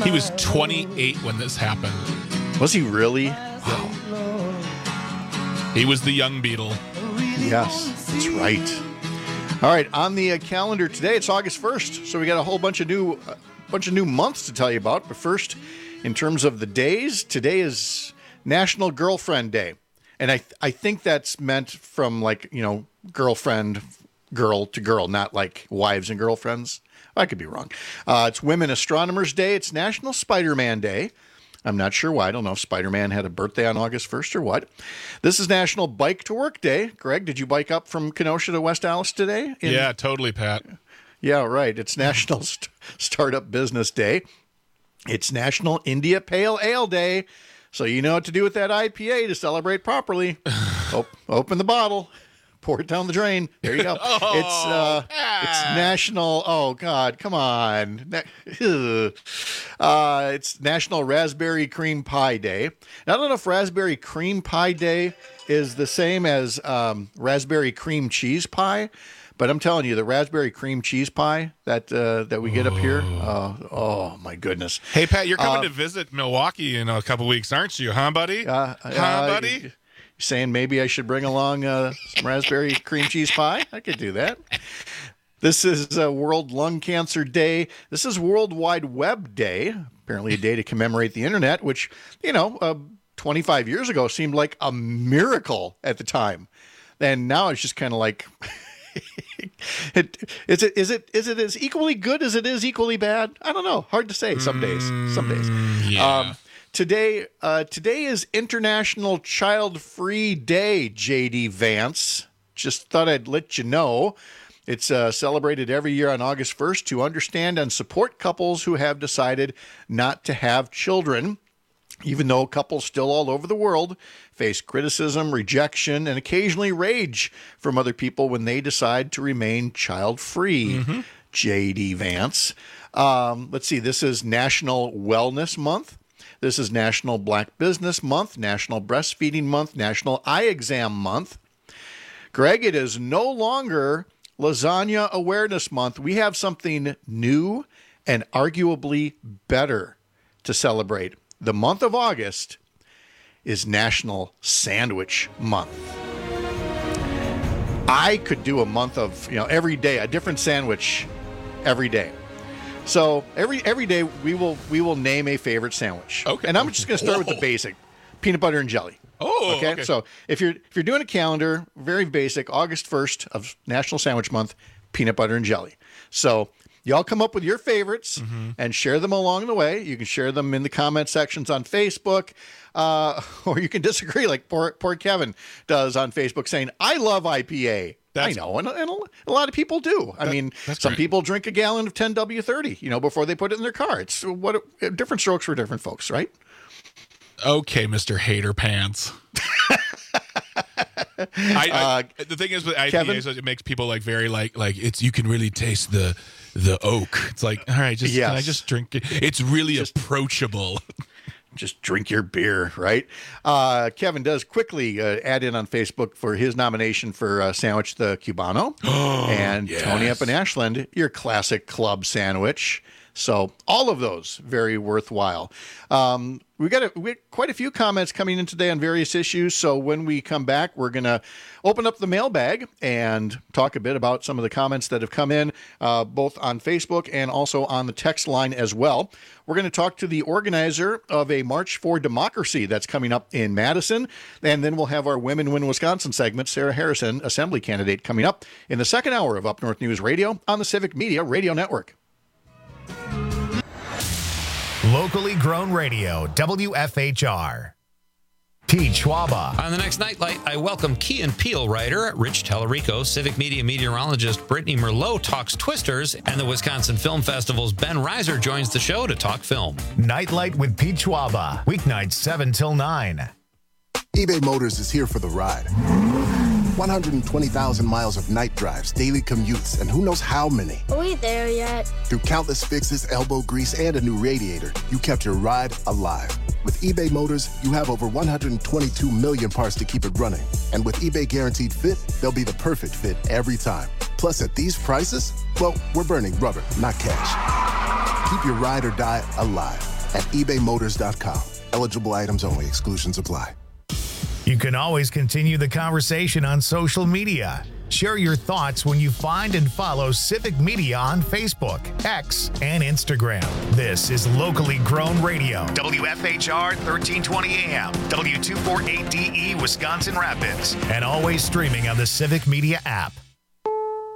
He was 28 when this happened. Was he really? Wow. He was the young Beatle. Yes, that's right. All right, on the calendar today, it's August 1st, so we got a whole bunch of new months to tell you about. But first, in terms of the days, today is National Girlfriend Day. And I think that's meant from girlfriend, girl to girl, not like wives and girlfriends. I could be wrong. It's Women Astronomers Day. It's National Spider-Man Day. I'm not sure why. I don't know if Spider-Man had a birthday on August 1st or what. This is National Bike to Work Day. Greg, did you bike up from Kenosha to West Allis today? Yeah, totally, Pat. Yeah, right. It's National Startup Business Day. It's National India Pale Ale Day. So you know what to do with that IPA to celebrate properly. Open the bottle. Pour it down the drain. There you go. It's National. Oh God, come on. It's National Raspberry Cream Pie Day. Now, I don't know if Raspberry Cream Pie Day is the same as Raspberry Cream Cheese Pie, but I'm telling you, the Raspberry Cream Cheese Pie that we get up here. Oh my goodness. Hey Pat, you're coming to visit Milwaukee in a couple weeks, aren't you? Huh, buddy? Buddy? Saying maybe I should bring along some raspberry cream cheese pie? I could do that. This is World Lung Cancer Day. This is World Wide Web Day, apparently a day to commemorate the internet, which, 25 years ago seemed like a miracle at the time. And now it's just kind of like, is it as equally good as it is equally bad? I don't know. Hard to say some days. Yeah. Today is International Child-Free Day, J.D. Vance. Just thought I'd let you know. It's celebrated every year on August 1st to understand and support couples who have decided not to have children, even though couples still all over the world face criticism, rejection, and occasionally rage from other people when they decide to remain child-free. J.D. Vance. Let's see, this is National Wellness Month. This is National Black Business Month, National Breastfeeding Month, National Eye Exam Month. Greg, it is no longer Lasagna Awareness Month. We have something new and arguably better to celebrate. The month of August is National Sandwich Month. I could do a month of, every day, a different sandwich every day. So every day we will name a favorite sandwich. Okay. And I'm just going to start with the basic, peanut butter and jelly. Oh, okay. So if you're doing a calendar, very basic, August 1st of National Sandwich Month, peanut butter and jelly. So y'all come up with your favorites and share them along the way. You can share them in the comment sections on Facebook, or you can disagree like poor Kevin does on Facebook saying, I love IPA. I know, and a lot of people do. Some people drink a gallon of 10W30, before they put it in their car. It's different strokes for different folks, right? Okay, Mr. Hater Pants. The thing is with IPAs, it makes people very it's, you can really taste the oak. It's like, all right, can I just drink it? It's really approachable. Just drink your beer, right? Kevin does quickly add in on Facebook for his nomination for Sandwich the Cubano. And yes. Tony up in Ashland, your classic club sandwich. So all of those very worthwhile. We got quite a few comments coming in today on various issues. So when we come back, we're going to open up the mailbag and talk a bit about some of the comments that have come in, both on Facebook and also on the text line as well. We're going to talk to the organizer of a March for Democracy that's coming up in Madison. And then we'll have our Women Win Wisconsin segment, Sarah Harrison, Assembly candidate, coming up in the second hour of Up North News Radio on the Civic Media Radio Network. Locally grown radio, WFHR. Pete Schwaba. On the next Nightlight, I welcome Key and Peele writer Rich Tellerico, Civic Media meteorologist Brittany Merlot talks Twisters, and the Wisconsin Film Festival's Ben Reiser joins the show to talk film. Nightlight with Pete Schwaba, weeknights 7 till 9. eBay Motors is here for the ride. 120,000 miles of night drives, daily commutes, and who knows how many. Are we there yet? Through countless fixes, elbow grease, and a new radiator, you kept your ride alive. With eBay Motors, you have over 122 million parts to keep it running. And with eBay Guaranteed Fit, they'll be the perfect fit every time. Plus, at these prices, well, we're burning rubber, not cash. Keep your ride or die alive. at ebaymotors.com. Eligible items only. Exclusions apply. You can always continue the conversation on social media. Share your thoughts when you find and follow Civic Media on Facebook, X, and Instagram. This is locally grown radio. WFHR 1320 AM, W248DE, Wisconsin Rapids, and always streaming on the Civic Media app.